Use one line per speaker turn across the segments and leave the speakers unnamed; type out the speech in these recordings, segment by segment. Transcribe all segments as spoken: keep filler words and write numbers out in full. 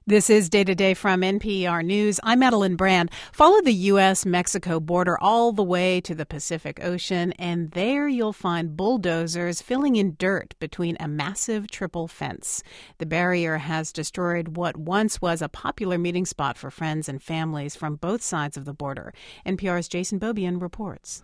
This is Day to Day from N P R News. I'm Madeline Brand. Follow the U S Mexico border all the way to the Pacific Ocean, and there you'll find bulldozers filling in dirt between a massive triple fence. The barrier has destroyed what once was a popular meeting spot for friends and families from both sides of the border. N P R's Jason Beaubien reports.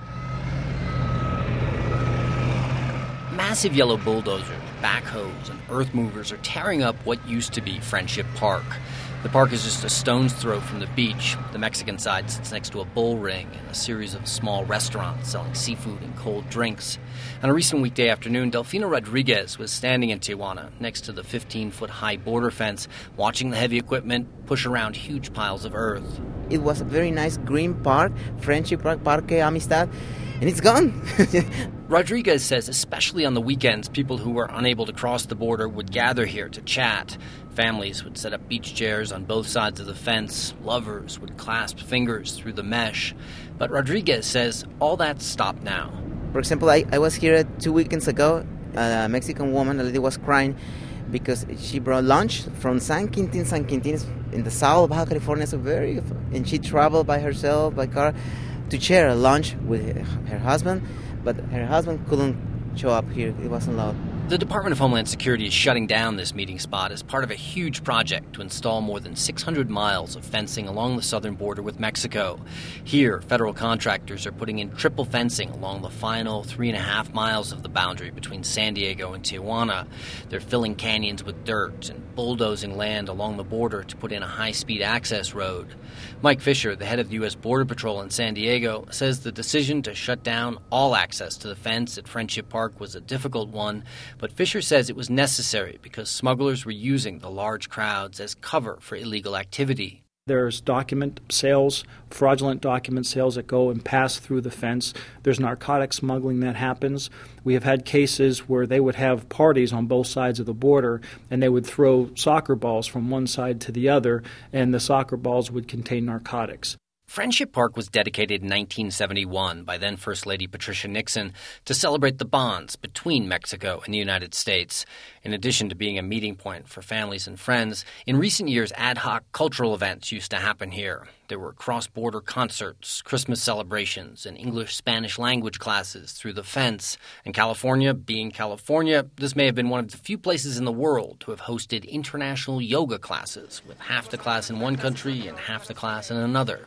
Massive yellow bulldozers, backhoes, and earth movers are tearing up what used to be Friendship Park. The park is just a stone's throw from the beach. The Mexican side sits next to a bull ring and a series of small restaurants selling seafood and cold drinks. On a recent weekday afternoon, Delfina Rodriguez was standing in Tijuana next to the fifteen-foot-high border fence, watching the heavy equipment push around huge piles of earth.
It was a very nice green park, Friendship Park, Parque Amistad, and it's gone.
Rodriguez says especially on the weekends, people who were unable to cross the border would gather here to chat. Families would set up beach chairs on both sides of the fence. Lovers would clasp fingers through the mesh. But Rodriguez says all that's stopped now.
For example, I, I was here two weekends ago. A Mexican woman, a lady, was crying because she brought lunch from San Quintin. San Quintin is in the south of Baja California, so very, and she traveled by herself, by car, to share a lunch with her husband, but her husband couldn't show up here. It wasn't allowed.
The Department of Homeland Security is shutting down this meeting spot as part of a huge project to install more than six hundred miles of fencing along the southern border with Mexico. Here, federal contractors are putting in triple fencing along the final three and a half miles of the boundary between San Diego and Tijuana. They're filling canyons with dirt and bulldozing land along the border to put in a high-speed access road. Mike Fisher, the head of the U S Border Patrol in San Diego, says the decision to shut down all access to the fence at Friendship Park was a difficult one, but Fisher says it was necessary because smugglers were using the large crowds as cover for illegal activity.
There's document sales, fraudulent document sales that go and pass through the fence. There's narcotic smuggling that happens. We have had cases where they would have parties on both sides of the border, and they would throw soccer balls from one side to the other, and the soccer balls would contain narcotics.
Friendship Park was dedicated in nineteen seventy-one by then First Lady Patricia Nixon to celebrate the bonds between Mexico and the United States. In addition to being a meeting point for families and friends, in recent years ad hoc cultural events used to happen here. There were cross-border concerts, Christmas celebrations, and English-Spanish language classes through the fence. In California, being California, this may have been one of the few places in the world to have hosted international yoga classes, with half the class in one country and half the class in another.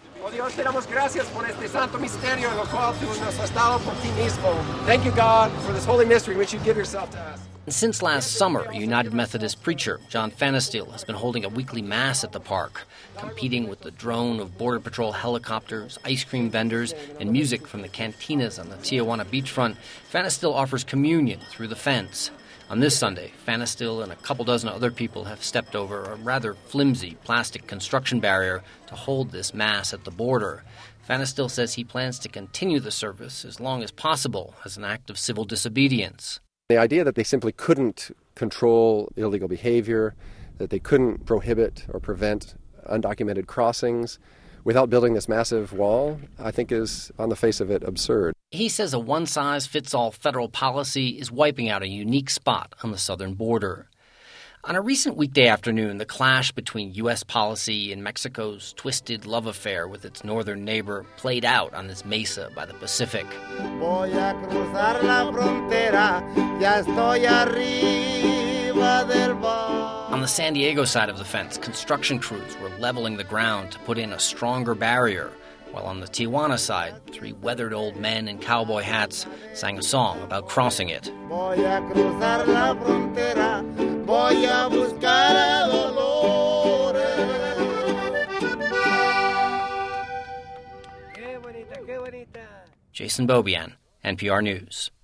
Thank you, God, for this holy mystery which you give yourself to us.
Since last summer, a United Methodist preacher, John Pfannestiel, has been holding a weekly mass at the park, competing with the drone of Border Patrol helicopters, ice cream vendors, and music from the cantinas on the Tijuana beachfront. Pfannestiel offers communion through the fence. On this Sunday, Pfannestiel and a couple dozen other people have stepped over a rather flimsy plastic construction barrier to hold this mass at the border. Pfannestiel says he plans to continue the service as long as possible as an act of civil disobedience.
The idea that they simply couldn't control illegal behavior, that they couldn't prohibit or prevent undocumented crossings without building this massive wall, I think is, on the face of it, absurd.
He says a one-size-fits-all federal policy is wiping out a unique spot on the southern border. On a recent weekday afternoon, the clash between U S policy and Mexico's twisted love affair with its northern neighbor played out on this mesa by the Pacific.
Voy a cruzar la frontera, ya estoy arriba del bar.
On the San Diego side of the fence, construction crews were leveling the ground to put in a stronger barrier, while on the Tijuana side, three weathered old men in cowboy hats sang a song about crossing it.
Voy a cruzar la frontera, voy a buscar a Dolores.
Jason Beaubien, N P R News.